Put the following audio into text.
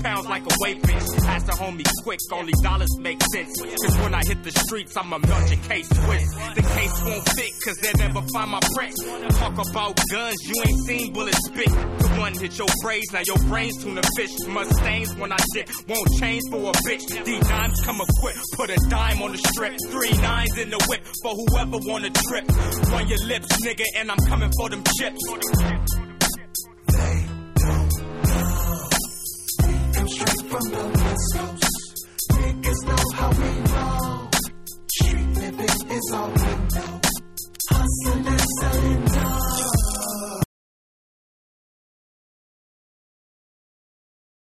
pounds like a weight bench. Ask the homie quick, only dollars make sense. Cause when I hit the streets, I'ma melt your case twist. The case won't fit, cause they'll never find my print. Talk about guns, you ain't seen bullets spit. The one hit your braids, now your brains tuna fish. Mustangs when I dip, won't change for a bitch. These dimes come equipped, put a dime on the strip. 3 9s in the whip, for whoever wanna trip. Run your lips, nigga, and I'm coming for them chips. They don't know. We come straight from the West Coast. Niggas know how we roll. Street living is all